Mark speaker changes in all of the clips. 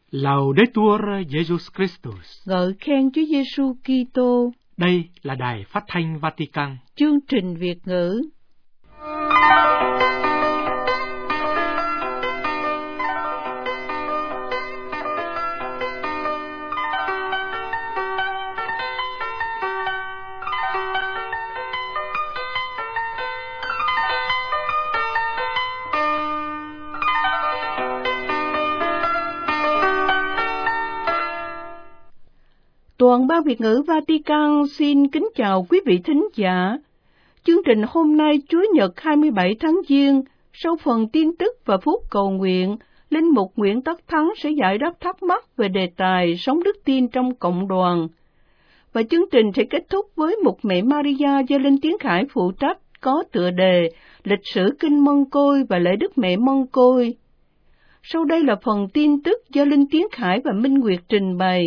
Speaker 1: Laudetur Jesus Christus.
Speaker 2: Ngợi khen Chúa Giêsu Kitô.
Speaker 1: Đây là Đài Phát thanh Vatican.
Speaker 2: Chương trình Việt ngữ. Toàn ban Việt ngữ Vatican xin kính chào quý vị thính giả. Chương trình hôm nay Chủ nhật 27 tháng Giêng, sau phần tin tức và phút cầu nguyện, Linh mục Nguyễn Tất Thắng sẽ giải đáp thắc mắc về đề tài sống đức tin trong cộng đoàn. Và chương trình sẽ kết thúc với Mục Mẹ Maria do Linh Tiến Khải phụ trách có tựa đề Lịch sử Kinh Mân Côi và lễ Đức Mẹ Mân Côi. Sau đây là phần tin tức do Linh Tiến Khải và Minh Nguyệt trình bày.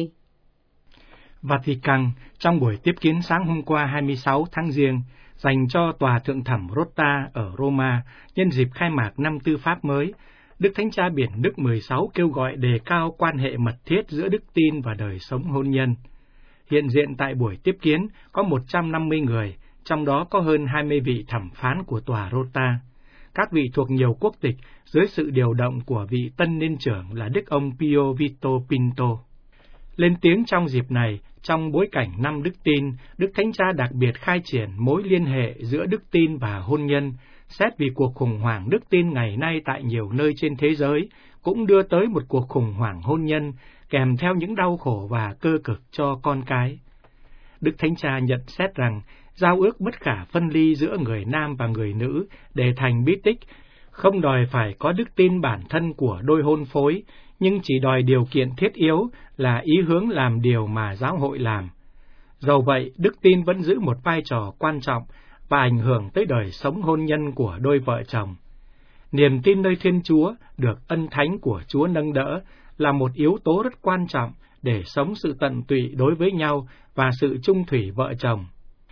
Speaker 1: Vatican trong buổi tiếp kiến sáng hôm qua 26 tháng Giêng dành cho Tòa Thượng thẩm Rota ở Roma nhân dịp khai mạc năm tư pháp mới, Đức Thánh Cha Biển Đức 16 kêu gọi đề cao quan hệ mật thiết giữa đức tin và đời sống hôn nhân. Hiện diện tại buổi tiếp kiến có 150 người, trong đó có hơn 20 vị thẩm phán của Tòa Rota. Các vị thuộc nhiều quốc tịch dưới sự điều động của vị tân niên trưởng là Đức ông Pio Vito Pinto. Lên tiếng trong dịp này, trong bối cảnh năm đức tin, Đức Thánh Cha đặc biệt khai triển mối liên hệ giữa đức tin và hôn nhân, xét vì cuộc khủng hoảng đức tin ngày nay tại nhiều nơi trên thế giới cũng đưa tới một cuộc khủng hoảng hôn nhân, kèm theo những đau khổ và cơ cực cho con cái. Đức Thánh Cha nhận xét rằng, giao ước bất khả phân ly giữa người nam và người nữ để thành bí tích, không đòi phải có đức tin bản thân của đôi hôn phối, nhưng chỉ đòi điều kiện thiết yếu là ý hướng làm điều mà giáo hội làm. Dầu vậy, đức tin vẫn giữ một vai trò quan trọng và ảnh hưởng tới đời sống hôn nhân của đôi vợ chồng. Niềm tin nơi Thiên Chúa được ân thánh của Chúa nâng đỡ là một yếu tố rất quan trọng để sống sự tận tụy đối với nhau và sự chung thủy vợ chồng.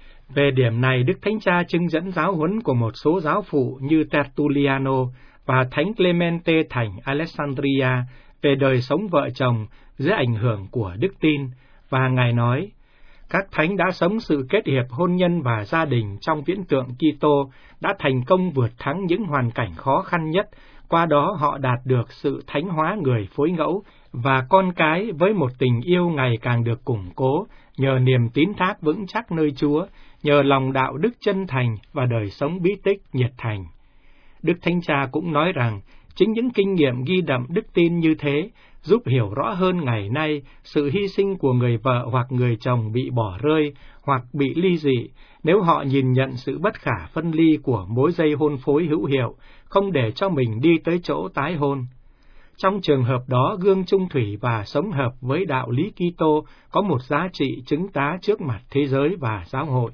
Speaker 1: Về điểm này, Đức Thánh Cha trưng dẫn giáo huấn của một số giáo phụ như Tertulliano và Thánh Clemente thành Alexandria về đời sống vợ chồng dưới ảnh hưởng của đức tin, và Ngài nói, các thánh đã sống sự kết hiệp hôn nhân và gia đình trong viễn tượng Kitô đã thành công vượt thắng những hoàn cảnh khó khăn nhất, qua đó họ đạt được sự thánh hóa người phối ngẫu và con cái với một tình yêu ngày càng được củng cố nhờ niềm tín thác vững chắc nơi Chúa, nhờ lòng đạo đức chân thành và đời sống bí tích nhiệt thành. Đức Thánh Cha cũng nói rằng, chính những kinh nghiệm ghi đậm đức tin như thế giúp hiểu rõ hơn ngày nay sự hy sinh của người vợ hoặc người chồng bị bỏ rơi hoặc bị ly dị nếu họ nhìn nhận sự bất khả phân ly của mối dây hôn phối hữu hiệu, không để cho mình đi tới chỗ tái hôn. Trong trường hợp đó, gương chung thủy và sống hợp với đạo lý Kitô có một giá trị chứng tá trước mặt thế giới và giáo hội.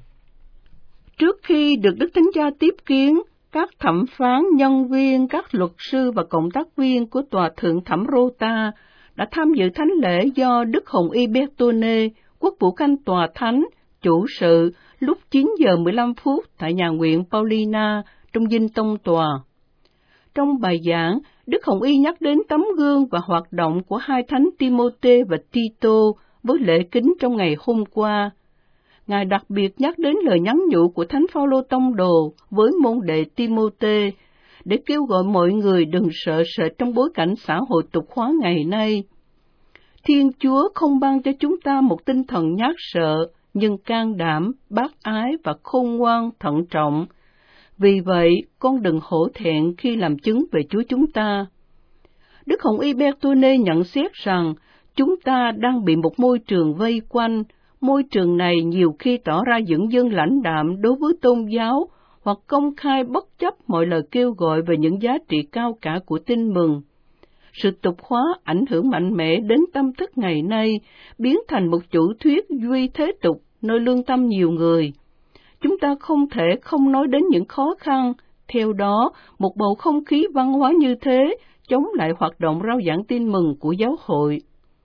Speaker 2: Trước khi được Đức Thánh Cha tiếp kiến, các thẩm phán, nhân viên, các luật sư và cộng tác viên của Tòa Thượng thẩm Rota đã tham dự thánh lễ do Đức Hồng Y Bertone, Quốc vụ Khanh Tòa Thánh, chủ sự lúc 9 giờ 15 phút tại nhà nguyện Paulina trong dinh tông tòa. Trong bài giảng, Đức Hồng Y nhắc đến tấm gương và hoạt động của hai thánh Timôthê và Tito với lễ kính trong ngày hôm qua. Ngài đặc biệt nhắc đến lời nhắn nhủ của Thánh Phaolô Tông đồ với môn đệ Timôthê để kêu gọi mọi người đừng sợ sệt trong bối cảnh xã hội tục hóa ngày nay. Thiên Chúa không ban cho chúng ta một tinh thần nhát sợ, nhưng can đảm, bác ái và khôn ngoan, thận trọng. Vì vậy, con đừng hổ thẹn khi làm chứng về Chúa chúng ta. Đức Hồng Y Bertone nhận xét rằng, chúng ta đang bị một môi trường vây quanh. Môi trường này nhiều khi tỏ ra dửng dưng lãnh đạm đối với tôn giáo hoặc công khai bất chấp mọi lời kêu gọi về những giá trị cao cả của tin mừng. Sự tục hóa ảnh hưởng mạnh mẽ đến tâm thức ngày nay, biến thành một chủ thuyết duy thế tục nơi lương tâm nhiều người. Chúng ta không thể không nói đến những khó khăn. Theo đó, một bầu không khí văn hóa như thế chống lại hoạt động rao giảng tin mừng của giáo hội.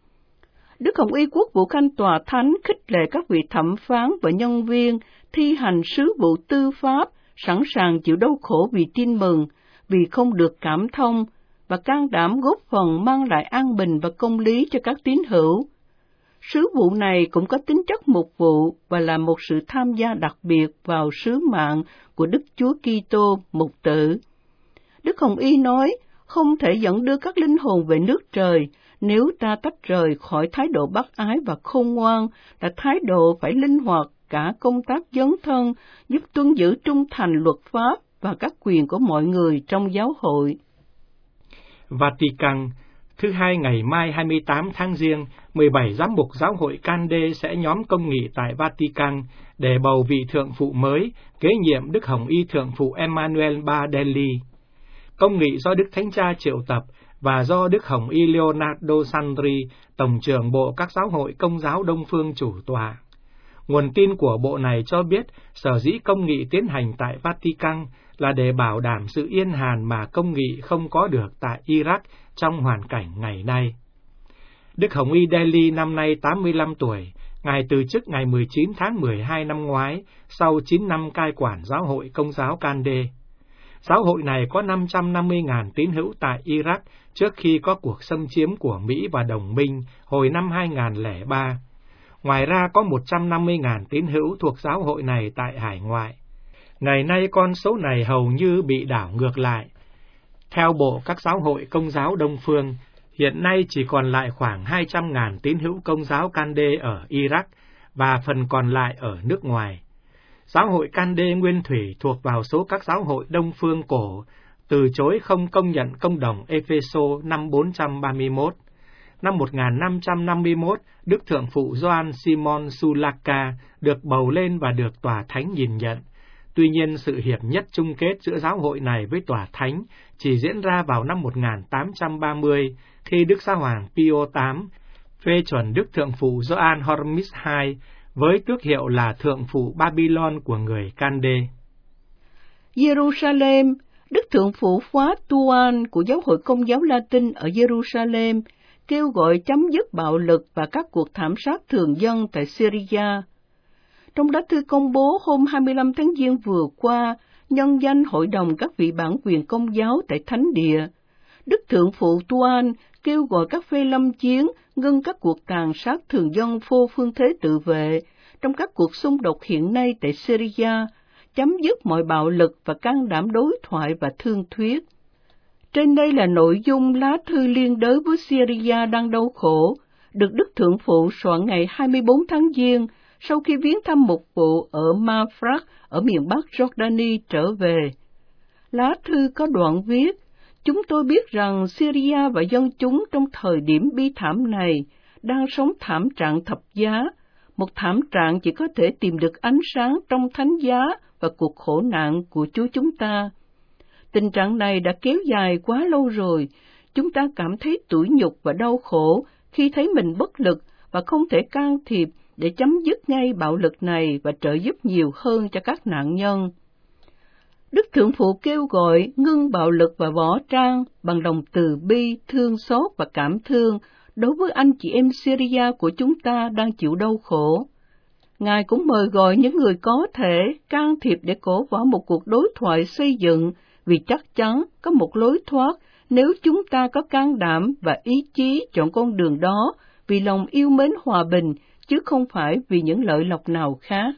Speaker 2: Đức Hồng Y Quốc vụ Khanh Tòa Thánh khích lệ các vị thẩm phán và nhân viên thi hành sứ vụ tư pháp, sẵn sàng chịu đau khổ vì tin mừng, vì không được cảm thông, và can đảm góp phần mang lại an bình và công lý cho các tín hữu. Sứ vụ này cũng có tính chất mục vụ và là một sự tham gia đặc biệt vào sứ mạng của Đức Chúa Kitô mục tử. Đức Hồng Y nói, không thể dẫn đưa các linh hồn về nước trời nếu ta tách rời khỏi thái độ bác ái và khôn ngoan, là thái độ phải linh hoạt cả công tác dấn thân, giúp tuân giữ trung thành luật pháp và các quyền của mọi người trong giáo hội.
Speaker 1: Vatican, thứ Hai ngày mai 28 tháng Giêng, 17 giám mục giáo hội Cande sẽ nhóm công nghị tại Vatican để bầu vị thượng phụ mới, kế nhiệm Đức Hồng Y thượng phụ Emmanuel Bardelli. Công nghị do Đức Thánh Cha triệu tập và do Đức Hồng Y Leonardo Sandri, Tổng trưởng Bộ các giáo hội Công giáo Đông phương chủ tọa. Nguồn tin của bộ này cho biết sở dĩ công nghị tiến hành tại Vatican là để bảo đảm sự yên hàn mà công nghị không có được tại Iraq trong hoàn cảnh ngày nay. Đức Hồng Y Delhi năm nay 85 tuổi, Ngài từ chức ngày 19 tháng 12 năm ngoái, sau 9 năm cai quản giáo hội Công giáo Cande. Giáo hội này có 550.000 tín hữu tại Iraq trước khi có cuộc xâm chiếm của Mỹ và đồng minh hồi năm 2003. Ngoài ra có 150.000 tín hữu thuộc giáo hội này tại hải ngoại. Ngày nay con số này hầu như bị đảo ngược lại. Theo Bộ các giáo hội Công giáo Đông phương, hiện nay chỉ còn lại khoảng 200.000 tín hữu Công giáo Cande ở Iraq và phần còn lại ở nước ngoài. Giáo hội Cande nguyên thủy thuộc vào số các giáo hội Đông phương cổ, từ chối không công nhận công đồng Epheso năm 431. Năm 1551, Đức Thượng phụ Gioan Simon Sulaka được bầu lên và được Tòa Thánh nhìn nhận. Tuy nhiên, sự hiệp nhất chung kết giữa giáo hội này với Tòa Thánh chỉ diễn ra vào năm 1830, khi Đức Giáo hoàng Pio VIII phê chuẩn Đức Thượng phụ Gioan Hormis II với tước hiệu là Thượng phụ Babylon của người Cande.
Speaker 2: Jerusalem, Đức Thượng phụ Phóa Tuan của Giáo hội Công giáo Latin ở Jerusalem kêu gọi chấm dứt bạo lực và các cuộc thảm sát thường dân tại Syria. Trong lá thư công bố hôm 25 tháng Giêng vừa qua, nhân danh Hội đồng các vị bản quyền Công giáo tại Thánh Địa, Đức Thượng phụ Tuan kêu gọi các phe lâm chiến ngưng các cuộc tàn sát thường dân vô phương thế tự vệ trong các cuộc xung đột hiện nay tại Syria, chấm dứt mọi bạo lực và can đảm đối thoại và thương thuyết. Trên đây là nội dung lá thư liên đới với Syria đang đau khổ, được Đức Thượng phụ soạn ngày 24 tháng Giêng sau khi viếng thăm một vụ ở Mafraq ở miền Bắc Jordani trở về. Lá thư có đoạn viết, chúng tôi biết rằng Syria và dân chúng trong thời điểm bi thảm này đang sống thảm trạng thập giá, một thảm trạng chỉ có thể tìm được ánh sáng trong thánh giá và cuộc khổ nạn của Chúa chúng ta. Tình trạng này đã kéo dài quá lâu rồi, chúng ta cảm thấy tủi nhục và đau khổ khi thấy mình bất lực và không thể can thiệp để chấm dứt ngay bạo lực này và trợ giúp nhiều hơn cho các nạn nhân. Đức Thượng phụ kêu gọi ngưng bạo lực và võ trang bằng lòng từ bi, thương xót và cảm thương đối với anh chị em Syria của chúng ta đang chịu đau khổ. Ngài cũng mời gọi những người có thể can thiệp để cổ vũ một cuộc đối thoại xây dựng, vì chắc chắn có một lối thoát nếu chúng ta có can đảm và ý chí chọn con đường đó vì lòng yêu mến hòa bình, chứ không phải vì những lợi lộc nào khác.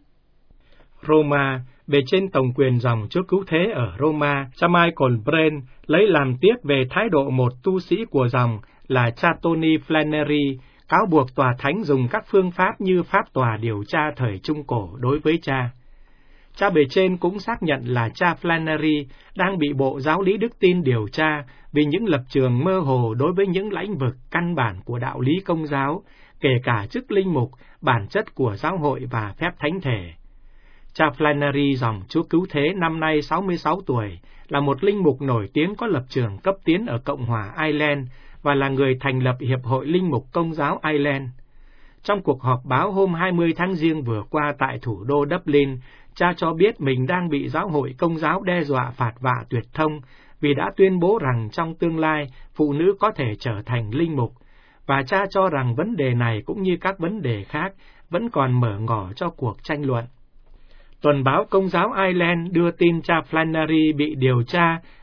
Speaker 1: Roma, bề trên tổng quyền dòng Chúa Cứu Thế ở Roma, cha Michael Brain lấy làm tiếc về thái độ một tu sĩ của dòng là cha Tony Flannery, cáo buộc Tòa Thánh dùng các phương pháp như pháp tòa điều tra thời Trung Cổ đối với cha. Cha bề trên cũng xác nhận là cha Flannery đang bị Bộ Giáo lý Đức tin điều tra vì những lập trường mơ hồ đối với những lĩnh vực căn bản của đạo lý Công giáo, kể cả chức linh mục, bản chất của giáo hội và phép thánh thể. Cha Flannery dòng Chúa Cứu Thế năm nay 66 tuổi, là một linh mục nổi tiếng có lập trường cấp tiến ở Cộng hòa Ireland và là người thành lập Hiệp hội Linh mục Công giáo Ireland. Trong cuộc họp báo hôm 20 tháng Giêng vừa qua tại thủ đô Dublin, cha cho biết mình đang bị giáo hội Công giáo đe dọa phạt vạ tuyệt thông vì đã tuyên bố rằng trong tương lai phụ nữ có thể trở thành linh mục, và cha cho rằng vấn đề này cũng như các vấn đề khác vẫn còn mở ngỏ cho cuộc tranh luận. Tuần báo Công giáo Ireland đưa tin cha Flannery bị điều tra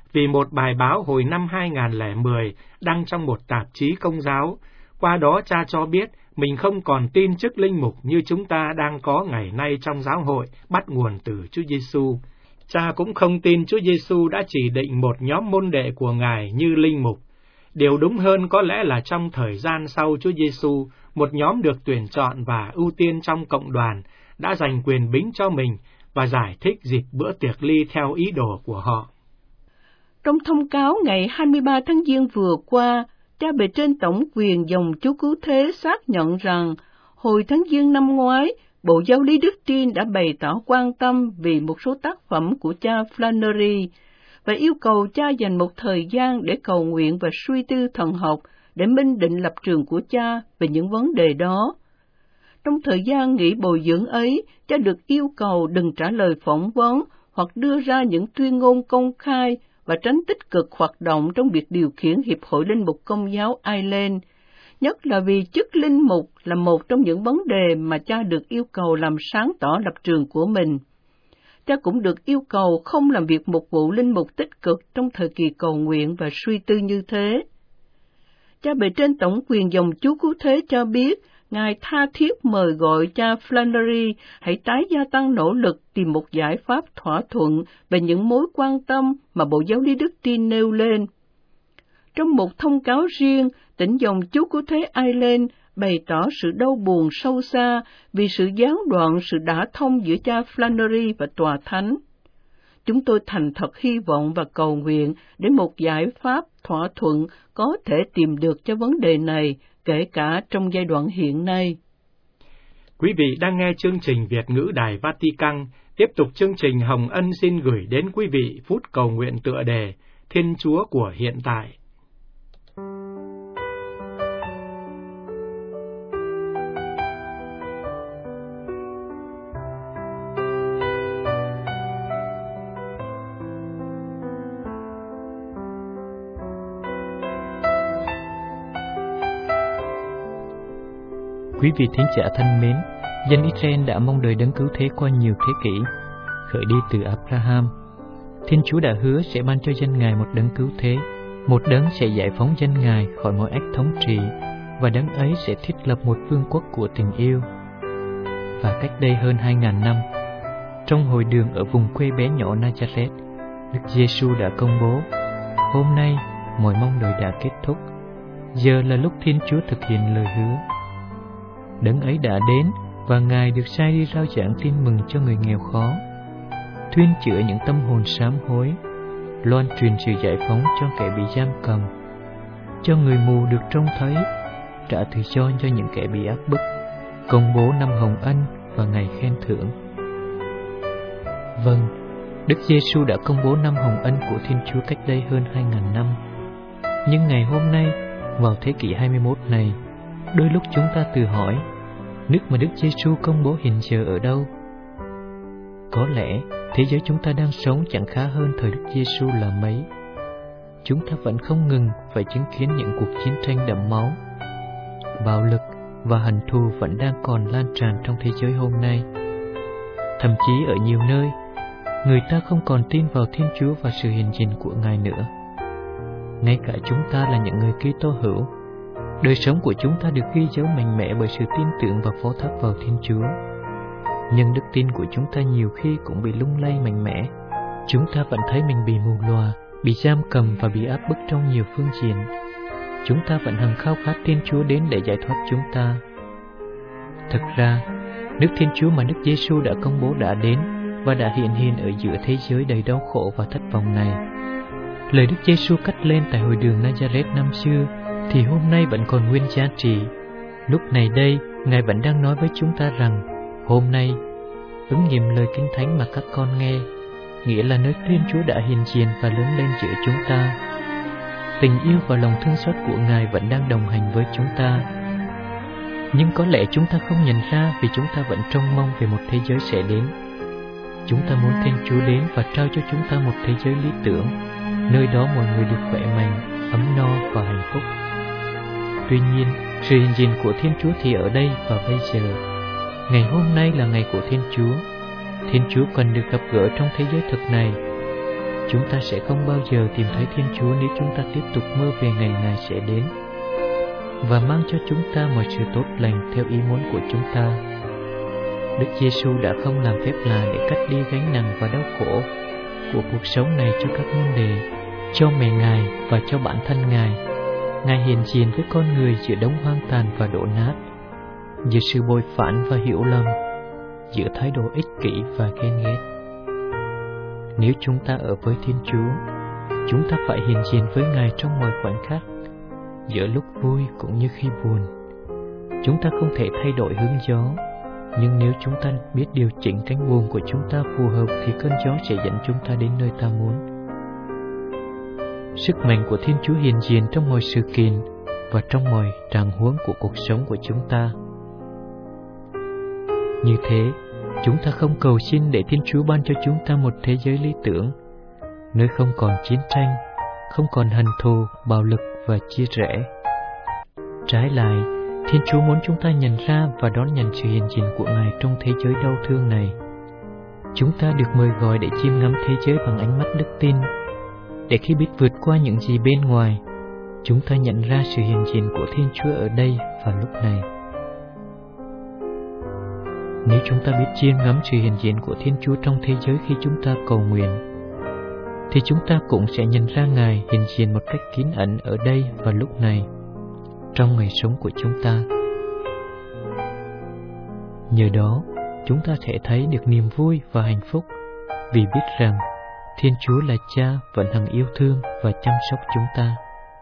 Speaker 1: vì một bài báo hồi năm 2010 đăng trong một tạp chí Công giáo. Qua đó cha cho biết mình không còn tin chức linh mục như chúng ta đang có ngày nay trong giáo hội bắt nguồn từ Chúa Giêsu. Cha cũng không tin Chúa Giêsu đã chỉ định một nhóm môn đệ của Ngài như linh mục. Điều đúng hơn có lẽ là trong thời gian sau Chúa Giêsu, một nhóm được tuyển chọn và ưu tiên trong cộng đoàn đã giành quyền bính cho mình và giải thích dịp bữa tiệc ly theo ý đồ của họ.
Speaker 2: Trong thông cáo ngày 23 tháng Giêng vừa qua, cha bề trên tổng quyền dòng Chúa Cứu Thế xác nhận rằng hồi tháng Giêng năm ngoái, Bộ Giáo lý Đức Tin đã bày tỏ quan tâm vì một số tác phẩm của cha Flannery và yêu cầu cha dành một thời gian để cầu nguyện và suy tư thần học để minh định lập trường của cha về những vấn đề đó. Trong thời gian nghỉ bồi dưỡng ấy, cha được yêu cầu đừng trả lời phỏng vấn hoặc đưa ra những tuyên ngôn công khai và tránh tích cực hoạt động trong việc điều khiển Hiệp hội Linh mục Công giáo Ireland, nhất là vì chức linh mục là một trong những vấn đề mà cha được yêu cầu làm sáng tỏ lập trường của mình. Cha cũng được yêu cầu không làm việc mục vụ linh mục tích cực trong thời kỳ cầu nguyện và suy tư như thế. Cha bề trên tổng quyền dòng Chúa Cứu Thế cho biết, Ngài tha thiết mời gọi cha Flannery hãy tái gia tăng nỗ lực tìm một giải pháp thỏa thuận về những mối quan tâm mà Bộ Giáo lý Đức Tin nêu lên. Trong một thông cáo riêng, tỉnh dòng Chúa Cứu Thế Ireland bày tỏ sự đau buồn sâu xa vì sự gián đoạn sự đả thông giữa cha Flannery và Tòa Thánh. Chúng tôi thành thật hy vọng và cầu nguyện để một giải pháp thỏa thuận có thể tìm được cho vấn đề này, kể cả trong giai đoạn hiện nay.
Speaker 1: Quý vị đang nghe chương trình Việt ngữ Đài Vatican. Tiếp tục chương trình, Hồng Ân xin gửi đến quý vị phút cầu nguyện tựa đề Thiên Chúa của hiện tại.
Speaker 3: Quý vị thính giả thân mến, dân Israel đã mong đợi đấng cứu thế qua nhiều thế kỷ, khởi đi từ Abraham. Thiên Chúa đã hứa sẽ ban cho dân Ngài một đấng cứu thế, một đấng sẽ giải phóng dân Ngài khỏi mọi ách thống trị, và đấng ấy sẽ thiết lập một vương quốc của tình yêu. Và cách đây hơn 2000 năm, trong hồi đường ở vùng quê bé nhỏ Nazareth, Đức Giêsu đã công bố: hôm nay mọi mong đợi đã kết thúc, giờ là lúc Thiên Chúa thực hiện lời hứa. Đấng ấy đã đến và Ngài được sai đi rao giảng tin mừng cho người nghèo khó, thuyên chữa những tâm hồn sám hối, loan truyền sự giải phóng cho kẻ bị giam cầm, cho người mù được trông thấy, trả tự do cho những kẻ bị áp bức, công bố năm Hồng Ân và ngày khen thưởng. Vâng, Đức Giêsu đã công bố năm Hồng Ân của Thiên Chúa cách đây hơn 2000 năm. Nhưng ngày hôm nay, vào thế kỷ 21 này, đôi lúc chúng ta tự hỏi, nước mà Đức Giêsu công bố hiện giờ ở đâu? Có lẽ thế giới chúng ta đang sống chẳng khá hơn thời Đức Giêsu là mấy. Chúng ta vẫn không ngừng phải chứng kiến những cuộc chiến tranh đẫm máu. Bạo lực và hận thù vẫn đang còn lan tràn trong thế giới hôm nay. Thậm chí ở nhiều nơi, người ta không còn tin vào Thiên Chúa và sự hiện diện của Ngài nữa. Ngay cả chúng ta là những người Kitô hữu, đời sống của chúng ta được ghi dấu mạnh mẽ bởi sự tin tưởng và phó thác vào Thiên Chúa. Nhưng đức tin của chúng ta nhiều khi cũng bị lung lay mạnh mẽ. Chúng ta vẫn thấy mình bị mù lòa, bị giam cầm và bị áp bức trong nhiều phương diện. Chúng ta vẫn hằng khao khát Thiên Chúa đến để giải thoát chúng ta. Thực ra, nước Thiên Chúa mà Đức Giêsu đã công bố đã đến và đã hiện ở giữa thế giới đầy đau khổ và thất vọng này. Lời Đức Giêsu cất lên tại hội đường Nazareth năm xưa thì hôm nay vẫn còn nguyên giá trị. Lúc này đây, Ngài vẫn đang nói với chúng ta rằng, hôm nay, ứng nghiệm lời Kinh Thánh mà các con nghe, nghĩa là nơi Thiên Chúa đã hiện diện và lớn lên giữa chúng ta. Tình yêu và lòng thương xót của Ngài vẫn đang đồng hành với chúng ta. Nhưng có lẽ chúng ta không nhận ra vì chúng ta vẫn trông mong về một thế giới sẽ đến. Chúng ta muốn Thiên Chúa đến và trao cho chúng ta một thế giới lý tưởng, nơi đó mọi người được khỏe mạnh, ấm no và hạnh phúc. Tuy nhiên, sự hiện diện của Thiên Chúa thì ở đây và bây giờ. Ngày hôm nay là ngày của Thiên Chúa. Thiên Chúa cần được gặp gỡ trong thế giới thực này. Chúng ta sẽ không bao giờ tìm thấy Thiên Chúa nếu chúng ta tiếp tục mơ về ngày Ngài sẽ đến và mang cho chúng ta mọi sự tốt lành theo ý muốn của chúng ta. Đức Giêsu đã không làm phép lạ để cắt đi gánh nặng và đau khổ của cuộc sống này cho các môn đệ, cho mẹ Ngài và cho bản thân Ngài. Ngài hiện diện với con người giữa đống hoang tàn và đổ nát, giữa sự bội phản và hiểu lầm, giữa thái độ ích kỷ và ghen ghét. Nếu chúng ta ở với Thiên Chúa, chúng ta phải hiện diện với Ngài trong mọi khoảnh khắc, giữa lúc vui cũng như khi buồn. Chúng ta không thể thay đổi hướng gió, nhưng nếu chúng ta biết điều chỉnh cánh buồm của chúng ta phù hợp thì cơn gió sẽ dẫn chúng ta đến nơi ta muốn. Sức mạnh của Thiên Chúa hiện diện trong mọi sự kiện và trong mọi trạng huống của cuộc sống của chúng ta. Như thế, chúng ta không cầu xin để Thiên Chúa ban cho chúng ta một thế giới lý tưởng, nơi không còn chiến tranh, không còn hận thù, bạo lực và chia rẽ. Trái lại, Thiên Chúa muốn chúng ta nhận ra và đón nhận sự hiện diện của Ngài trong thế giới đau thương này. Chúng ta được mời gọi để chiêm ngắm thế giới bằng ánh mắt đức tin, để khi biết vượt qua những gì bên ngoài, chúng ta nhận ra sự hiện diện của Thiên Chúa ở đây và lúc này. Nếu chúng ta biết chiêm ngắm sự hiện diện của Thiên Chúa trong thế giới khi chúng ta cầu nguyện, thì chúng ta cũng sẽ nhận ra Ngài hiện diện một cách kín ẩn ở đây và lúc này, trong ngày sống của chúng ta. Nhờ đó, chúng ta sẽ thấy được niềm vui và hạnh phúc vì biết rằng Thiên Chúa là Cha vẫn hằng yêu thương và chăm sóc chúng ta.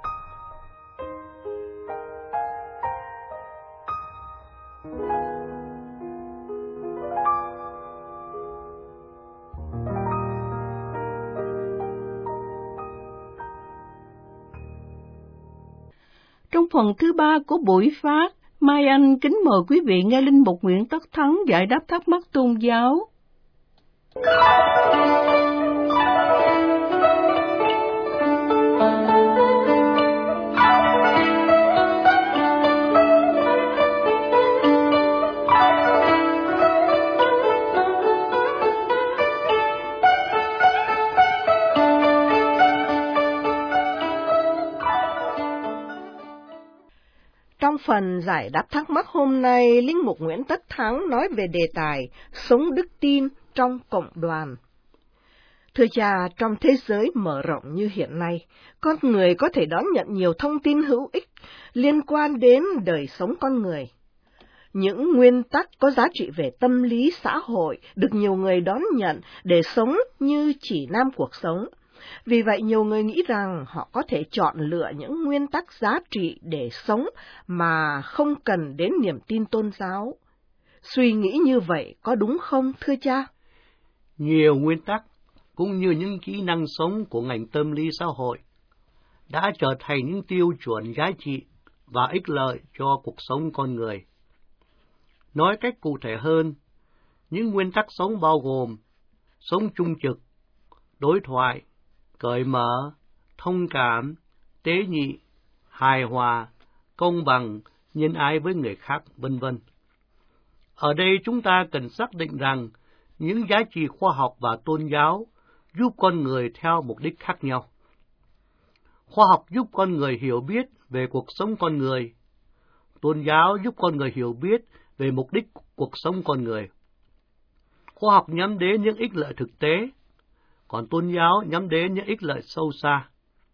Speaker 2: Trong phần thứ 3 của buổi phát, Mai Anh kính mời quý vị nghe Linh Mục Nguyễn Tất Thắng giải đáp thắc mắc tôn giáo. Trong phần giải đáp thắc mắc hôm nay, Linh Mục Nguyễn Tất Thắng nói về đề tài sống đức tin trong cộng đoàn. Thưa cha, trong thế giới mở rộng như hiện nay, con người có thể đón nhận nhiều thông tin hữu ích liên quan đến đời sống con người. Những nguyên tắc có giá trị về tâm lý xã hội được nhiều người đón nhận để sống như chỉ nam cuộc sống. Vì vậy, nhiều người nghĩ rằng họ có thể chọn lựa những nguyên tắc giá trị để sống mà không cần đến niềm tin tôn giáo. Suy nghĩ như vậy có đúng không, thưa cha?
Speaker 4: Nhiều nguyên tắc, cũng như những kỹ năng sống của ngành tâm lý xã hội, đã trở thành những tiêu chuẩn giá trị và ích lợi cho cuộc sống con người. Nói cách cụ thể hơn, những nguyên tắc sống bao gồm sống trung trực, đối thoại, cởi mở, thông cảm, tế nhị, hài hòa, công bằng, nhân ái với người khác, vân vân. Ở đây chúng ta cần xác định rằng những giá trị khoa học và tôn giáo giúp con người theo mục đích khác nhau. Khoa học giúp con người hiểu biết về cuộc sống con người. Tôn giáo giúp con người hiểu biết về mục đích cuộc sống con người. Khoa học nhắm đến những ích lợi thực tế, còn tôn giáo nhắm đến những ích lợi sâu xa.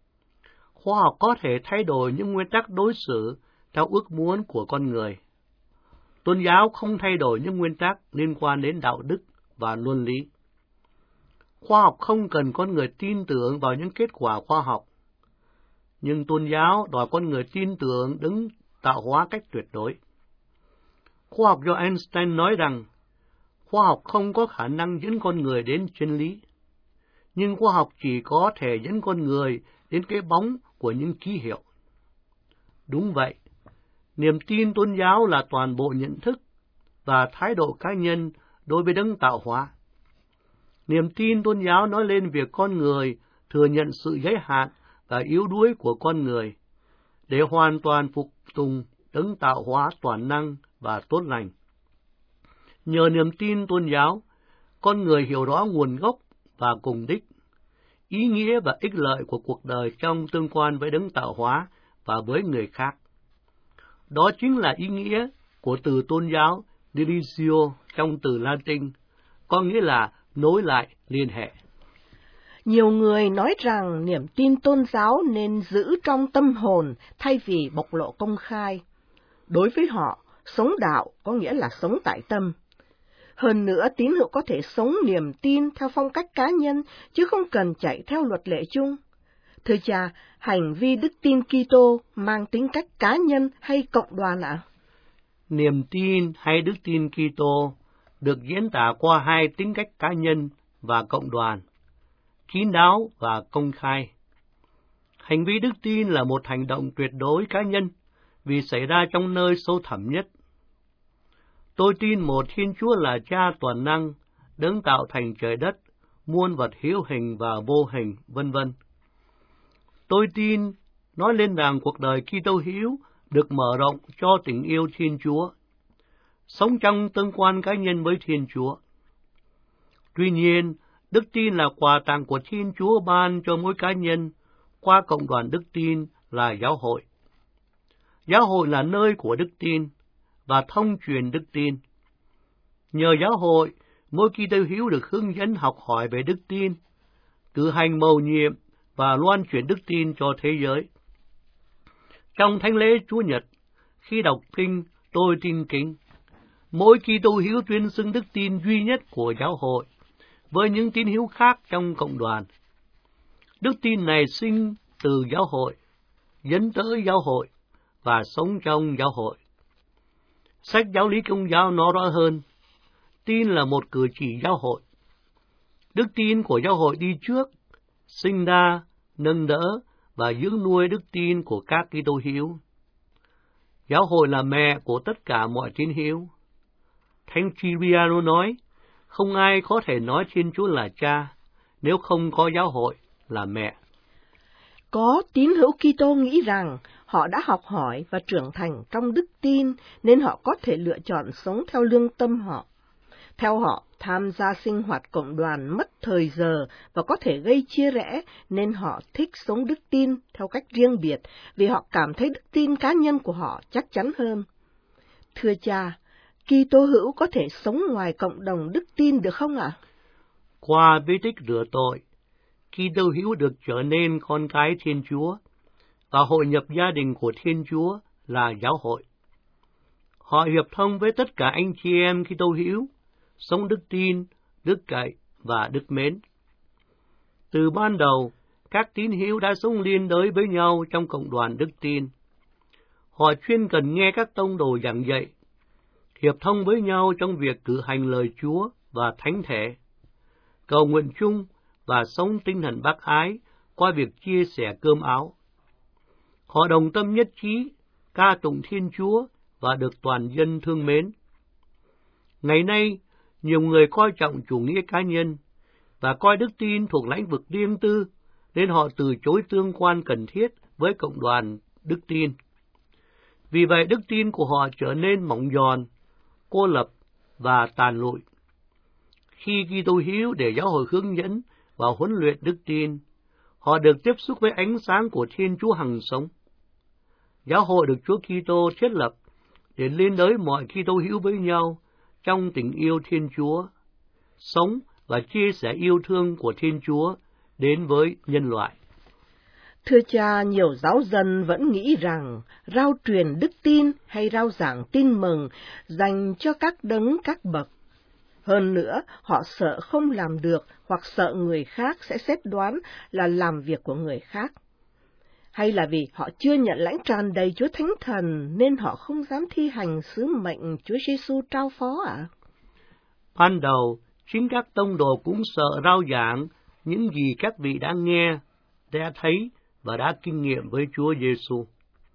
Speaker 4: Khoa học có thể thay đổi những nguyên tắc đối xử theo ước muốn của con người. Tôn giáo không thay đổi những nguyên tắc liên quan đến đạo đức và luân lý. Khoa học không cần con người tin tưởng vào những kết quả khoa học, nhưng tôn giáo đòi con người tin tưởng đấng tạo hóa cách tuyệt đối. Khoa học do Einstein nói rằng, khoa học không có khả năng dẫn con người đến chân lý, nhưng khoa học chỉ có thể dẫn con người đến cái bóng của những ký hiệu. Đúng vậy, niềm tin tôn giáo là toàn bộ nhận thức và thái độ cá nhân đối với đấng tạo hóa. Niềm tin tôn giáo nói lên việc con người thừa nhận sự giới hạn và yếu đuối của con người, để hoàn toàn phục tùng đấng tạo hóa toàn năng và tốt lành. Nhờ niềm tin tôn giáo, con người hiểu rõ nguồn gốc và cùng đích, ý nghĩa và ích lợi của cuộc đời trong tương quan với đấng tạo hóa và với người khác. Đó chính là ý nghĩa của từ tôn giáo Religio trong từ Latin, có nghĩa là nối lại liên hệ.
Speaker 2: Nhiều người nói rằng niềm tin tôn giáo nên giữ trong tâm hồn thay vì bộc lộ công khai. Đối với họ, sống đạo có nghĩa là sống tại tâm. Hơn nữa, tín hữu có thể sống niềm tin theo phong cách cá nhân, chứ không cần chạy theo luật lệ chung. Thưa cha, hành vi đức tin Kitô mang tính cách cá nhân hay cộng đoàn ạ?
Speaker 4: Niềm tin hay đức tin Kitô được diễn tả qua hai tính cách cá nhân và cộng đoàn, kín đáo và công khai. Hành vi đức tin là một hành động tuyệt đối cá nhân vì xảy ra trong nơi sâu thẳm nhất. Tôi tin một Thiên Chúa là Cha toàn năng, đấng tạo thành trời đất, muôn vật hữu hình và vô hình, vân vân. Tôi tin nói lên rằng cuộc đời Kitô hữu được mở rộng cho tình yêu Thiên Chúa, sống trong tương quan cá nhân với Thiên Chúa. Tuy nhiên, đức tin là quà tặng của Thiên Chúa ban cho mỗi cá nhân qua cộng đoàn đức tin là giáo hội. Giáo hội là nơi của đức tin và thông truyền đức tin. Nhờ giáo hội, mỗi Kitô hữu được hướng dẫn học hỏi về đức tin, cử hành mầu nhiệm và loan truyền đức tin cho thế giới. Trong thánh lễ Chúa Nhật, khi đọc kinh Tôi tin kính, mỗi Kitô hữu tuyên xưng đức tin duy nhất của giáo hội với những tín hữu khác trong cộng đoàn. Đức tin này sinh từ giáo hội, dẫn tới giáo hội và sống trong giáo hội. Sách giáo lý Công giáo nói rõ hơn, tin là một cử chỉ giáo hội. Đức tin của giáo hội đi trước, sinh ra, nâng đỡ và dưỡng nuôi đức tin của các Kitô hữu. Giáo hội là mẹ của tất cả mọi tín hữu. Thánh Cypriano nói, không ai có thể nói Thiên Chúa là Cha nếu không có giáo hội là mẹ.
Speaker 2: Có tín hữu Kitô nghĩ rằng họ đã học hỏi và trưởng thành trong đức tin nên họ có thể lựa chọn sống theo lương tâm họ. Theo họ, tham gia sinh hoạt cộng đoàn mất thời giờ và có thể gây chia rẽ nên họ thích sống đức tin theo cách riêng biệt vì họ cảm thấy đức tin cá nhân của họ chắc chắn hơn. Thưa cha, Kitô hữu có thể sống ngoài cộng đồng đức tin được không ạ?
Speaker 4: Qua bí tích rửa tội, Kitô hữu được trở nên con cái Thiên Chúa và hội nhập gia đình của Thiên Chúa là giáo hội. Họ hiệp thông với tất cả anh chị em Kitô hữu, sống đức tin, đức cậy và đức mến. Từ ban đầu, các tín hữu đã sống liên đới với nhau trong cộng đoàn đức tin. Họ chuyên cần nghe các tông đồ giảng dạy, hiệp thông với nhau trong việc cử hành lời Chúa và thánh thể, cầu nguyện chung và sống tinh thần bác ái qua việc chia sẻ cơm áo. Họ đồng tâm nhất trí, ca tụng Thiên Chúa và được toàn dân thương mến. Ngày nay, nhiều người coi trọng chủ nghĩa cá nhân và coi đức tin thuộc lĩnh vực riêng tư, nên họ từ chối tương quan cần thiết với cộng đoàn đức tin. Vì vậy, đức tin của họ trở nên mỏng giòn, cô lập và tàn lụi. Khi Kitô hữu để giáo hội hướng dẫn và huấn luyện đức tin, họ được tiếp xúc với ánh sáng của Thiên Chúa hằng sống. Giáo hội được Chúa Kitô thiết lập để liên đới mọi Kitô hữu với nhau trong tình yêu Thiên Chúa, sống và chia sẻ yêu thương của Thiên Chúa đến với nhân loại.
Speaker 2: Thưa cha, nhiều giáo dân vẫn nghĩ rằng rao truyền đức tin hay rao giảng tin mừng dành cho các đấng các bậc. Hơn nữa, họ sợ không làm được hoặc sợ người khác sẽ xét đoán là làm việc của người khác. Hay là vì họ chưa nhận lãnh tràn đầy Chúa Thánh Thần nên họ không dám thi hành sứ mệnh Chúa Giêsu trao phó ạ?
Speaker 4: Ban đầu, chính các tông đồ cũng sợ rao giảng những gì các vị đã nghe, đã thấy và đã kinh nghiệm với Chúa Giêsu.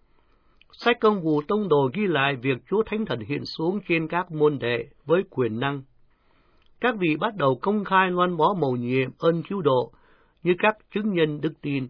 Speaker 4: Sách Công vụ tông đồ ghi lại việc Chúa Thánh Thần hiện xuống trên các môn đệ với quyền năng. Các vị bắt đầu công khai loan bó mầu nhiệm ơn cứu độ như các chứng nhân đức tin.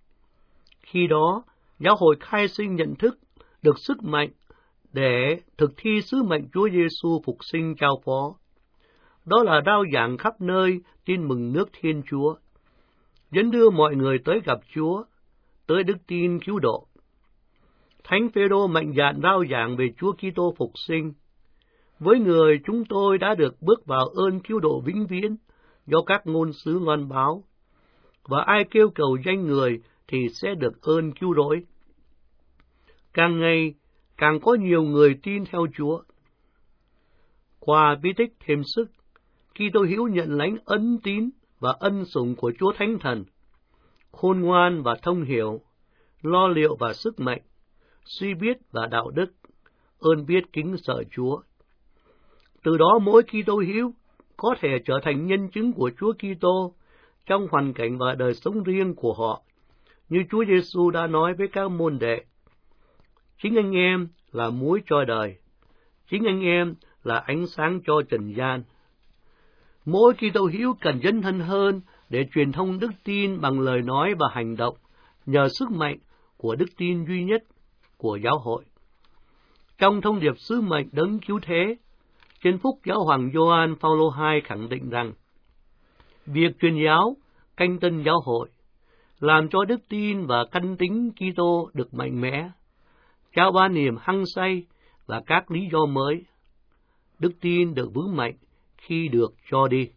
Speaker 4: Khi đó, giáo hội khai sinh nhận thức được sức mạnh để thực thi sứ mệnh Chúa Giêsu phục sinh trao phó. Đó là rao giảng khắp nơi tin mừng nước Thiên Chúa. dẫn đưa mọi người tới gặp Chúa, tới đức tin cứu độ. Thánh Phêrô mạnh dạn rao giảng về Chúa Kitô phục sinh. Với người chúng tôi đã được bước vào ơn cứu độ vĩnh viễn do các ngôn sứ loan báo, và ai kêu cầu danh người thì sẽ được ơn cứu rỗi. Càng ngày, càng có nhiều người tin theo Chúa. Qua bí tích thêm sức, Kitô hữu nhận lãnh ân tín và ân sủng của Chúa Thánh Thần, khôn ngoan và thông hiểu, lo liệu và sức mạnh, suy biết và đạo đức, ơn biết kính sợ Chúa. Từ đó mỗi Kitô hữu có thể trở thành nhân chứng của Chúa Kitô trong hoàn cảnh và đời sống riêng của họ, như Chúa Giêsu đã nói với các môn đệ: chính anh em là muối cho đời, chính anh em là ánh sáng cho trần gian. Mỗi Kitô hữu cần dấn thân hơn để truyền thông đức tin bằng lời nói và hành động, nhờ sức mạnh của đức tin duy nhất của giáo hội. Trong thông điệp sứ mệnh đấng cứu thế, trên phúc giáo hoàng Gioan Phaolô II khẳng định rằng việc truyền giáo, canh tân giáo hội, làm cho đức tin và căn tính Kitô được mạnh mẽ, trao ban niềm hăng say và các lý do mới. Đức tin được vững mạnh khi được cho đi.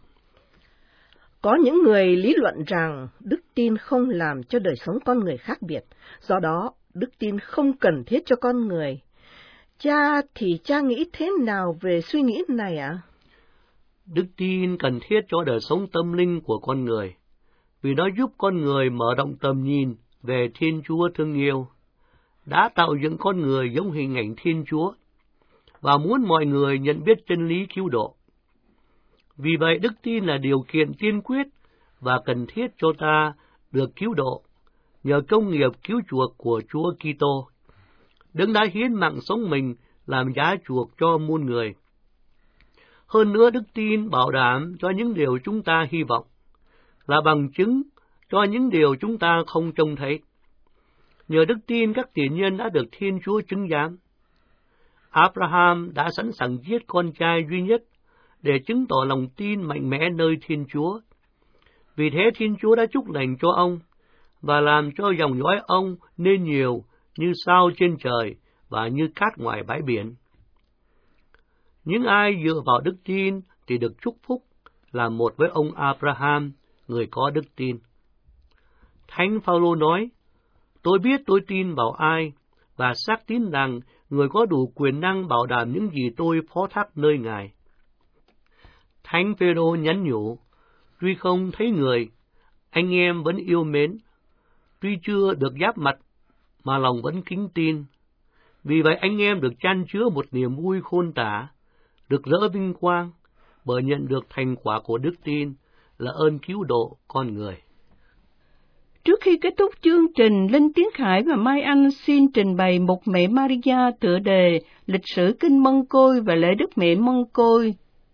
Speaker 2: Có những người lý luận rằng đức tin không làm cho đời sống con người khác biệt, do đó đức tin không cần thiết cho con người. Cha nghĩ thế nào về suy nghĩ này ạ?
Speaker 4: Đức tin cần thiết cho đời sống tâm linh của con người, vì nó giúp con người mở rộng tầm nhìn về Thiên Chúa thương yêu, đã tạo dựng con người giống hình ảnh Thiên Chúa, và muốn mọi người nhận biết chân lý cứu độ. Vì vậy, đức tin là điều kiện tiên quyết và cần thiết cho ta được cứu độ nhờ công nghiệp cứu chuộc của Chúa Kitô, đấng đã hiến mạng sống mình làm giá chuộc cho muôn người. Hơn nữa, đức tin bảo đảm cho những điều chúng ta hy vọng, là bằng chứng cho những điều chúng ta không trông thấy. Nhờ đức tin, các tiền nhân đã được Thiên Chúa chứng giám. Abraham đã sẵn sàng giết con trai duy nhất để chứng tỏ lòng tin mạnh mẽ nơi Thiên Chúa. Vì thế Thiên Chúa đã chúc lành cho ông và làm cho dòng dõi ông nên nhiều như sao trên trời và như cát ngoài bãi biển. Những ai dựa vào đức tin thì được chúc phúc, là một với ông Abraham, người có đức tin. Thánh Phaolô nói: tôi biết tôi tin vào ai, và xác tín rằng người có đủ quyền năng bảo đảm những gì tôi phó thác nơi Ngài. Thánh Phêrô nhắn nhủ: tuy không thấy người, anh em vẫn yêu mến, tuy chưa được giáp mặt, mà lòng vẫn kính tin. Vì vậy anh em được chan chứa một niềm vui khôn tả, được rỡ vinh quang, bởi nhận được thành quả của đức tin là ơn cứu độ con người.
Speaker 2: Trước khi kết thúc chương trình, Linh Tiến Khải và Mai Anh xin trình bày Mục Mẹ Maria tựa đề Lịch sử Kinh Mân Côi và lễ Đức Mẹ Mân Côi.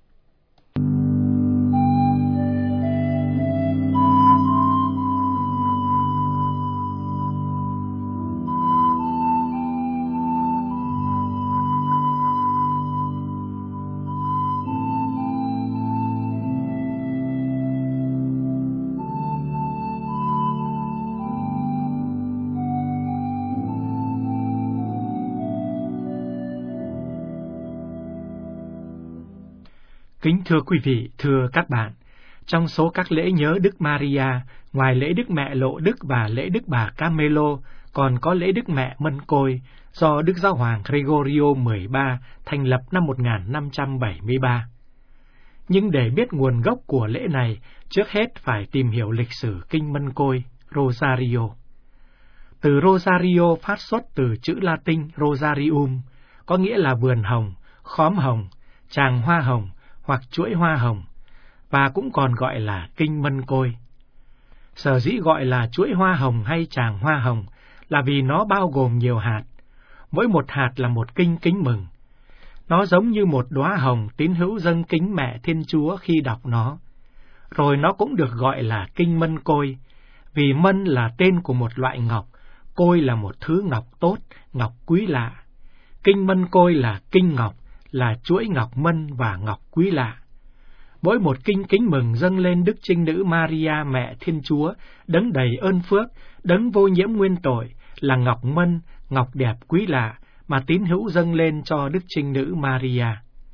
Speaker 1: Kính thưa quý vị, thưa các bạn, trong số các lễ nhớ Đức Maria, ngoài lễ Đức Mẹ Lộ Đức và lễ Đức Bà Camelo, còn có lễ Đức Mẹ Mân Côi do Đức Giáo hoàng Gregorio XIII thành lập năm 1573. Nhưng để biết nguồn gốc của lễ này, trước hết phải tìm hiểu lịch sử Kinh Mân Côi, Rosario. Từ Rosario phát xuất từ chữ Latin Rosarium, có nghĩa là vườn hồng, khóm hồng, tràng hoa hồng, hoặc chuỗi hoa hồng, và cũng còn gọi là Kinh Mân Côi. Sở dĩ gọi là chuỗi hoa hồng hay tràng hoa hồng là vì nó bao gồm nhiều hạt, mỗi một hạt là một kinh kính mừng. Nó giống như một đóa hồng tín hữu dâng kính Mẹ Thiên Chúa khi đọc nó. Rồi nó cũng được gọi là Kinh Mân Côi, vì mân là tên của một loại ngọc, côi là một thứ ngọc tốt, ngọc quý lạ. Kinh Mân Côi là kinh ngọc, là chuỗi ngọc mân và ngọc quý lạ. Mỗi một kinh kính mừng dâng lên Đức Trinh Nữ Maria Mẹ Thiên Chúa, đấng đầy ơn phước, đấng vô nhiễm nguyên tội, là ngọc mân, ngọc đẹp quý lạ mà tín hữu dâng lên cho Đức Trinh Nữ Maria.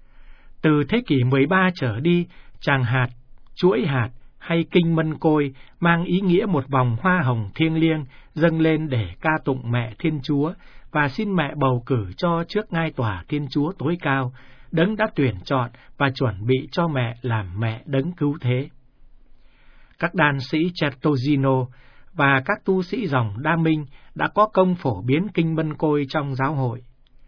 Speaker 1: Từ thế kỷ 13 trở đi, tràng hạt, chuỗi hạt hay kinh mân côi mang ý nghĩa một vòng hoa hồng thiêng liêng dâng lên để ca tụng Mẹ Thiên Chúa và xin Mẹ bầu cử cho trước ngai tòa Thiên Chúa tối cao, đấng đã tuyển chọn và chuẩn bị cho Mẹ làm Mẹ đấng cứu thế. Các đan sĩ Certosino và các tu sĩ dòng Đa Minh đã có công phổ biến kinh mân côi trong giáo hội.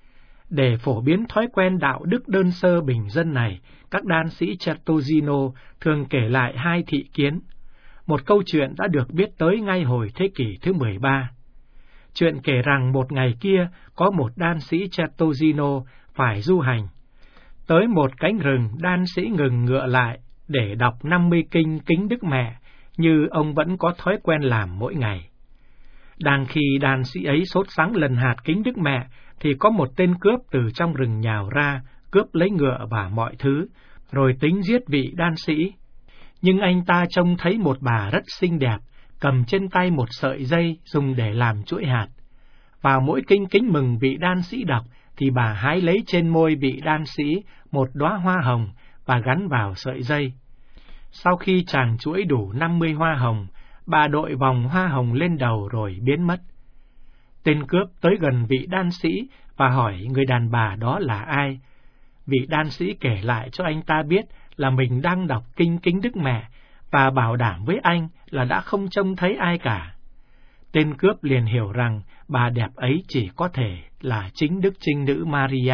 Speaker 1: Để phổ biến thói quen đạo đức đơn sơ bình dân này, các đan sĩ Certosino thường kể lại hai thị kiến. Một câu chuyện đã được biết tới ngay hồi thế kỷ thứ 13. Chuyện kể rằng một ngày kia có một đan sĩ Certosino phải du hành. Tới một cánh rừng, đan sĩ ngừng ngựa lại để đọc 50 kinh kính Đức Mẹ như ông vẫn có thói quen làm mỗi ngày. Đang khi đan sĩ ấy sốt sắng lần hạt kính Đức Mẹ thì có một tên cướp từ trong rừng nhào ra, cướp lấy ngựa và mọi thứ, rồi tính giết vị đan sĩ. Nhưng anh ta trông thấy một bà rất xinh đẹp, cầm trên tay một sợi dây dùng để làm chuỗi hạt. Vào mỗi kinh kính mừng vị đan sĩ đọc, thì bà hái lấy trên môi vị đan sĩ một đóa hoa hồng và gắn vào sợi dây. Sau khi chàng chuỗi đủ 50 hoa hồng, bà đội vòng hoa hồng lên đầu rồi biến mất. Tên cướp tới gần vị đan sĩ và hỏi người đàn bà đó là ai. Vị đan sĩ kể lại cho anh ta biết là mình đang đọc kinh kính Đức Mẹ và bảo đảm với anh là đã không trông thấy ai cả. Tên cướp liền hiểu rằng bà đẹp ấy chỉ có thể là chính Đức Trinh Nữ Maria.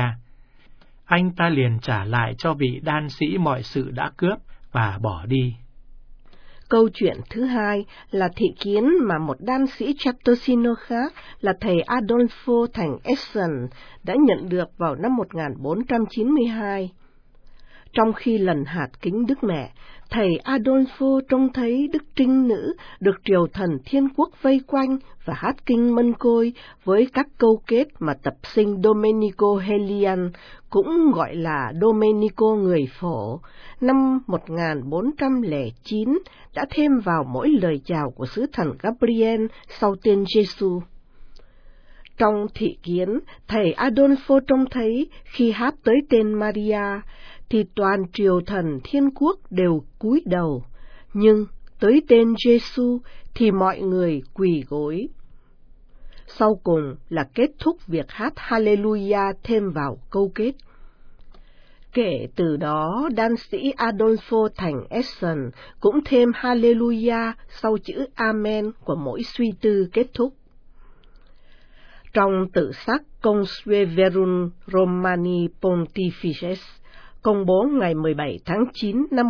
Speaker 1: Anh ta liền trả lại cho vị đan sĩ mọi sự đã cướp và bỏ đi.
Speaker 2: Câu chuyện thứ hai là thị kiến mà một đan sĩ Certosino khác là thầy Adolfo thành Essen đã nhận được vào năm 1492. Trong khi lần hạt kính Đức Mẹ, thầy Adolfo trông thấy Đức Trinh Nữ được triều thần thiên quốc vây quanh và hát kinh mân côi với các câu kết mà tập sinh Domenico Helian, cũng gọi là Domenico người phổ, năm 1409 đã thêm vào mỗi lời chào của sứ thần Gabriel sau tên Giêsu. Trong thị kiến, thầy Adolfo trông thấy khi hát tới tên Maria, thì toàn triều thần thiên quốc đều cúi đầu, nhưng tới tên Giêsu thì mọi người quỳ gối. Sau cùng là kết thúc việc hát Hallelujah thêm vào câu kết. Kể từ đó, đan sĩ Adolfo thành Essen cũng thêm Hallelujah sau chữ Amen của mỗi suy tư kết thúc. Trong tự sắc Consueverum Romani Pontifices, công bố ngày 17 tháng 9 năm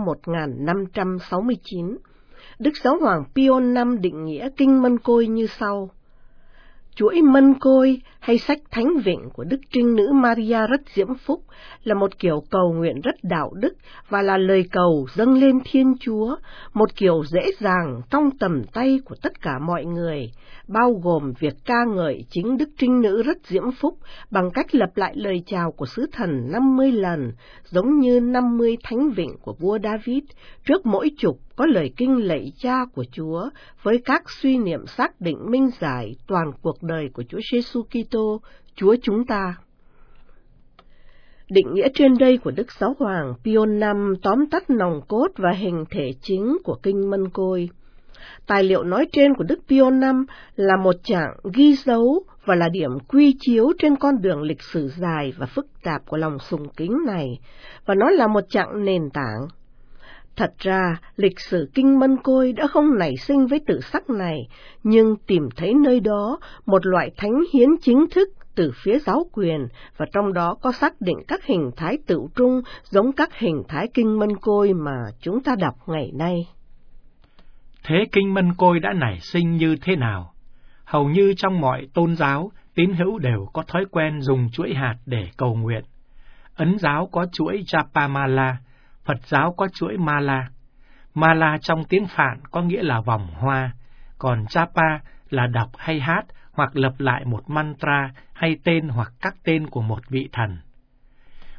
Speaker 2: 1569, Đức Giáo hoàng Pio V định nghĩa kinh mân côi như sau. Chuỗi mân côi hay sách thánh vịnh của Đức Trinh Nữ Maria rất diễm phúc là một kiểu cầu nguyện rất đạo đức và là lời cầu dâng lên Thiên Chúa, một kiểu dễ dàng trong tầm tay của tất cả mọi người, bao gồm việc ca ngợi chính Đức Trinh Nữ rất diễm phúc bằng cách lặp lại lời chào của sứ thần 50 lần, giống như 50 thánh vịnh của vua David, trước mỗi trục có lời kinh lạy Cha của Chúa, với các suy niệm xác định minh giải toàn cuộc đời của Chúa Giêsu Kitô, Chúa chúng ta. Định nghĩa trên đây của Đức Giáo hoàng Pio V tóm tắt nòng cốt và hình thể chính của kinh mân côi. Tài liệu nói trên của Đức Pio V là một trạng ghi dấu và là điểm quy chiếu trên con đường lịch sử dài và phức tạp của lòng sùng kính này, và nó là một trạng nền tảng. Thật ra, lịch sử kinh mân côi đã không nảy sinh với tự sắc này, nhưng tìm thấy nơi đó một loại thánh hiến chính thức từ phía giáo quyền, và trong đó có xác định các hình thái tựu trung giống các hình thái kinh mân côi mà chúng ta đọc ngày nay.
Speaker 1: Thế kinh mân côi đã nảy sinh như thế nào? Hầu như trong mọi tôn giáo, tín hữu đều có thói quen dùng chuỗi hạt để cầu nguyện. Ấn giáo có chuỗi Japamala, Phật giáo có chuỗi Mala. Mala trong tiếng Phạn có nghĩa là vòng hoa, còn Japa là đọc hay hát hoặc lặp lại một mantra hay tên hoặc các tên của một vị thần.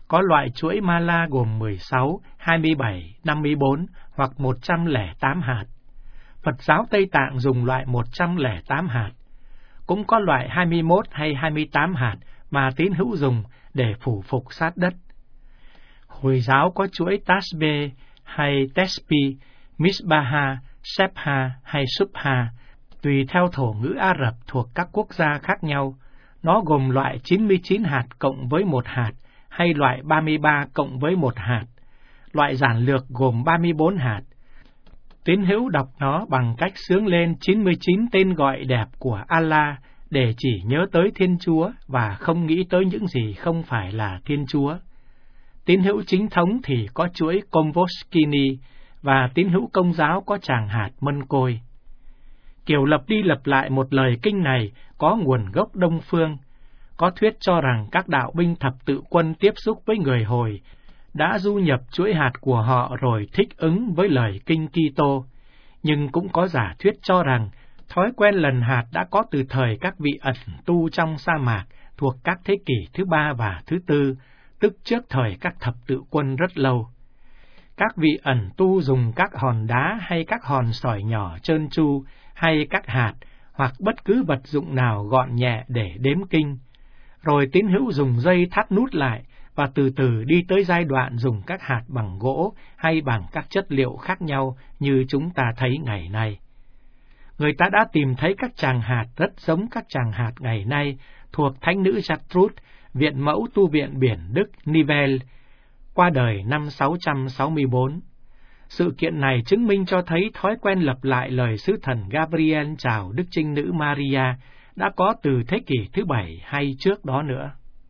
Speaker 1: Có loại chuỗi mala gồm 16, 27, 54 hoặc 108 hạt. Phật giáo Tây Tạng dùng loại 108 hạt. Cũng có loại 21 hay 28 hạt mà tín hữu dùng để phủ phục sát đất. Hồi giáo có chuỗi Tasbih hay Tesbih, Misbaha, Sebha hay Subha, tùy theo thổ ngữ Ả Rập thuộc các quốc gia khác nhau. Nó gồm loại 99 hạt cộng với 1 hạt, hay loại 33 cộng với 1 hạt. Loại giản lược gồm 34 hạt. Tín hữu đọc nó bằng cách xướng lên 99 tên gọi đẹp của Allah để chỉ nhớ tới Thiên Chúa và không nghĩ tới những gì không phải là Thiên Chúa. Tín hữu chính thống thì có chuỗi Komvoskini và tín hữu Công giáo có tràng hạt mân côi. Kiểu lặp đi lặp lại một lời kinh này có nguồn gốc Đông phương. Có thuyết cho rằng các đạo binh thập tự quân tiếp xúc với người Hồi đã du nhập chuỗi hạt của họ rồi thích ứng với lời kinh Kitô, nhưng cũng có giả thuyết cho rằng thói quen lần hạt đã có từ thời các vị ẩn tu trong sa mạc thuộc các thế kỷ thứ 3 và thứ 4, tức trước thời các thập tự quân rất lâu. Các vị ẩn tu dùng các hòn đá hay các hòn sỏi nhỏ trơn tru hay các hạt hoặc bất cứ vật dụng nào gọn nhẹ để đếm kinh. Rồi tín hữu dùng dây thắt nút lại và từ từ đi tới giai đoạn dùng các hạt bằng gỗ hay bằng các chất liệu khác nhau như chúng ta thấy ngày nay. Người ta đã tìm thấy các tràng hạt rất giống các tràng hạt ngày nay thuộc thánh nữ Gertrude, viện mẫu tu viện biển Đức Nivelles, qua đời năm 664. Sự kiện này chứng minh cho thấy thói quen lặp lại lời sứ thần Gabriel chào Đức Trinh Nữ Maria đã có từ thế kỷ thứ 7 hay trước đó nữa.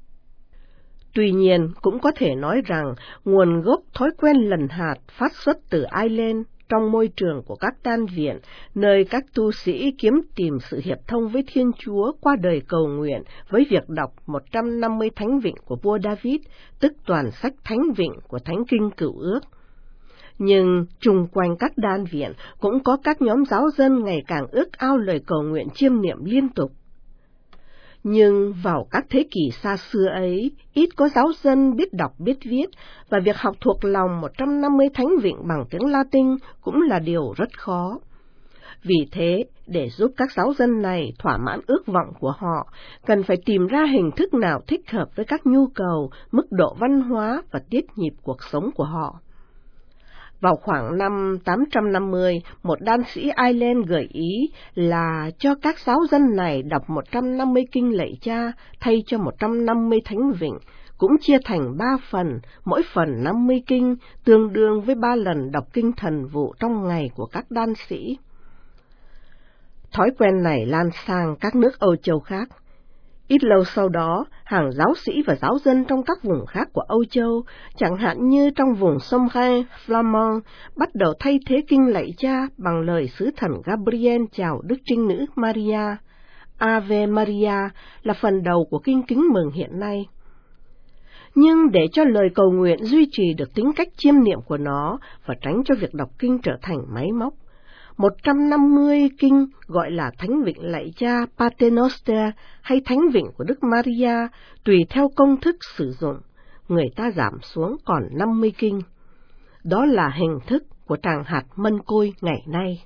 Speaker 2: Tuy nhiên, cũng có thể nói rằng nguồn gốc thói quen lần hạt phát xuất từ Ireland trong môi trường của các đan viện, nơi các tu sĩ kiếm tìm sự hiệp thông với Thiên Chúa qua đời cầu nguyện với việc đọc 150 thánh vịnh của vua David, tức toàn sách thánh vịnh của Thánh Kinh Cựu Ước. Nhưng chung quanh các đan viện cũng có các nhóm giáo dân ngày càng ước ao lời cầu nguyện chiêm niệm liên tục. Nhưng vào các thế kỷ xa xưa ấy, ít có giáo dân biết đọc biết viết, và việc học thuộc lòng 150 thánh vịnh bằng tiếng Latin cũng là điều rất khó. Vì thế, để giúp các giáo dân này thỏa mãn ước vọng của họ, cần phải tìm ra hình thức nào thích hợp với các nhu cầu, mức độ văn hóa và tiết nhịp cuộc sống của họ. Vào khoảng năm 850, một đan sĩ Ireland gợi ý là cho các giáo dân này đọc 150 kinh lạy Cha thay cho 150 thánh vịnh, cũng chia thành 3 phần, mỗi phần 50 kinh, tương đương với 3 lần đọc kinh thần vụ trong ngày của các đan sĩ. Thói quen này lan sang các nước Âu Châu khác. Ít lâu sau đó, hàng giáo sĩ và giáo dân trong các vùng khác của Âu Châu, chẳng hạn như trong vùng Somme, Flamand, bắt đầu thay thế kinh lạy Cha bằng lời sứ thần Gabriel chào Đức Trinh Nữ Maria. Ave Maria là phần đầu của kinh kính mừng hiện nay. Nhưng để cho lời cầu nguyện duy trì được tính cách chiêm niệm của nó và tránh cho việc đọc kinh trở thành máy móc, 150 kinh gọi là thánh vịnh lạy Cha Paternoster hay thánh vịnh của Đức Maria, tùy theo công thức sử dụng, người ta giảm xuống còn 50 kinh. Đó là hình thức của tràng hạt mân côi ngày nay.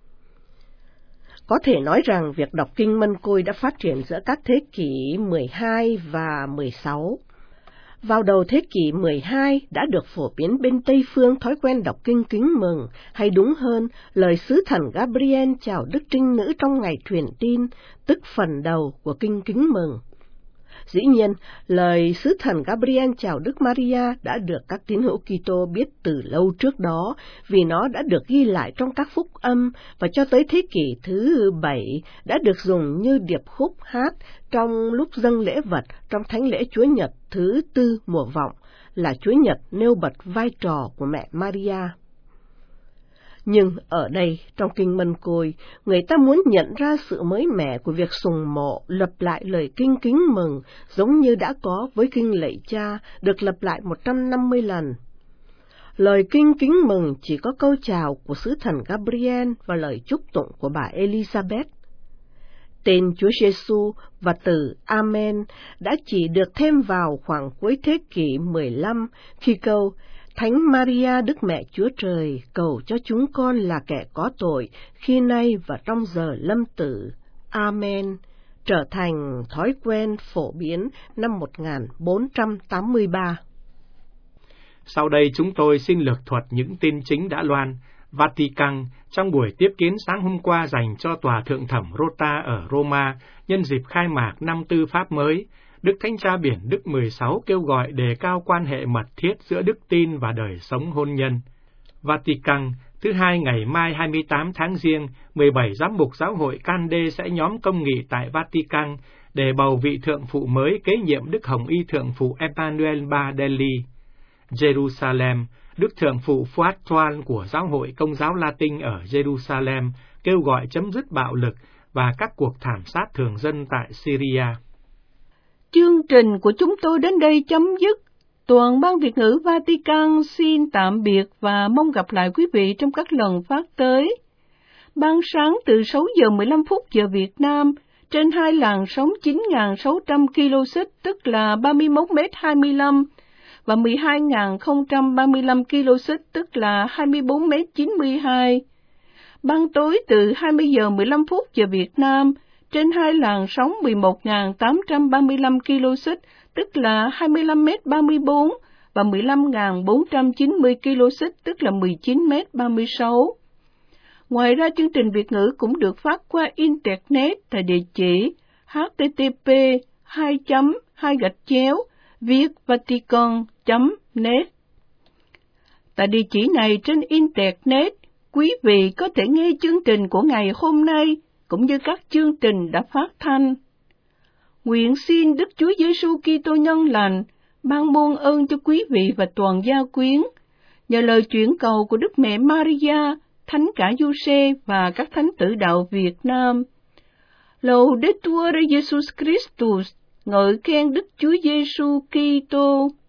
Speaker 2: Có thể nói rằng việc đọc kinh mân côi đã phát triển giữa các thế kỷ 12 và 16. Vào đầu thế kỷ 12 đã được phổ biến bên Tây phương thói quen đọc kinh kính mừng, hay đúng hơn, lời sứ thần Gabriel chào Đức Trinh Nữ trong ngày truyền tin, tức phần đầu của kinh kính mừng. Dĩ nhiên, lời sứ thần Gabriel chào Đức Maria đã được các tín hữu Kitô biết từ lâu trước đó, vì nó đã được ghi lại trong các phúc âm và cho tới thế kỷ thứ 7 đã được dùng như điệp khúc hát trong lúc dâng lễ vật trong thánh lễ Chúa Nhật thứ 4 mùa vọng, là Chúa Nhật nêu bật vai trò của mẹ Maria. Nhưng ở đây, trong kinh mân côi, người ta muốn nhận ra sự mới mẻ của việc sùng mộ, lặp lại lời kinh kính mừng, giống như đã có với kinh lạy Cha, được lặp lại 150 lần. Lời kinh kính mừng chỉ có câu chào của sứ thần Gabriel và lời chúc tụng của bà Elizabeth. Tên Chúa Giêsu và từ Amen đã chỉ được thêm vào khoảng cuối thế kỷ 15 khi câu Thánh Maria Đức Mẹ Chúa Trời cầu cho chúng con là kẻ có tội khi nay và trong giờ lâm tử. Amen trở thành thói quen phổ biến năm 1483.
Speaker 1: Sau đây chúng tôi xin lược thuật những tin chính đã loan. Vatican trong buổi tiếp kiến sáng hôm qua dành cho Tòa Thượng thẩm Rota ở Roma nhân dịp khai mạc năm tư pháp mới, Đức Thánh Cha Biển Đức 16 kêu gọi đề cao quan hệ mật thiết giữa đức tin và đời sống hôn nhân. Vatican, thứ Hai ngày mai 28 tháng Giêng, 17 giám mục giáo hội Cande sẽ nhóm công nghị tại Vatican để bầu vị thượng phụ mới kế nhiệm Đức Hồng Y thượng phụ Emmanuel Bardelli. Jerusalem, Đức Thượng phụ Fuad Toan của Giáo hội Công giáo Latin ở Jerusalem kêu gọi chấm dứt bạo lực và các cuộc thảm sát thường dân tại Syria.
Speaker 2: Chương trình của chúng tôi đến đây chấm dứt. Toàn ban Việt ngữ Vatican xin tạm biệt và mong gặp lại quý vị trong các lần phát tới. Ban sáng từ 6 giờ 15 phút giờ Việt Nam trên hai làn sóng 9.600 kHz tức là 31m25 và 12.035 kHz tức là 24m92. Ban tối từ 20 giờ 15 phút giờ Việt Nam trên hai làn sóng 11.835 kHz tức là 25m34 và 15.490 kHz tức là 19m36. Ngoài ra chương trình Việt ngữ cũng được phát qua Internet tại địa chỉ http://vietvatican.net. Tại địa chỉ này trên Internet, quý vị có thể nghe chương trình của ngày hôm nay cũng như các chương trình đã phát thanh. Nguyện xin Đức Chúa Giêsu Kitô nhân lành ban muôn ơn cho quý vị và toàn gia quyến, nhờ lời chuyển cầu của Đức Mẹ Maria, Thánh cả Giuse và các thánh tử đạo Việt Nam. Laudetur Jesus Christus, ngợi khen Đức Chúa Giêsu Kitô.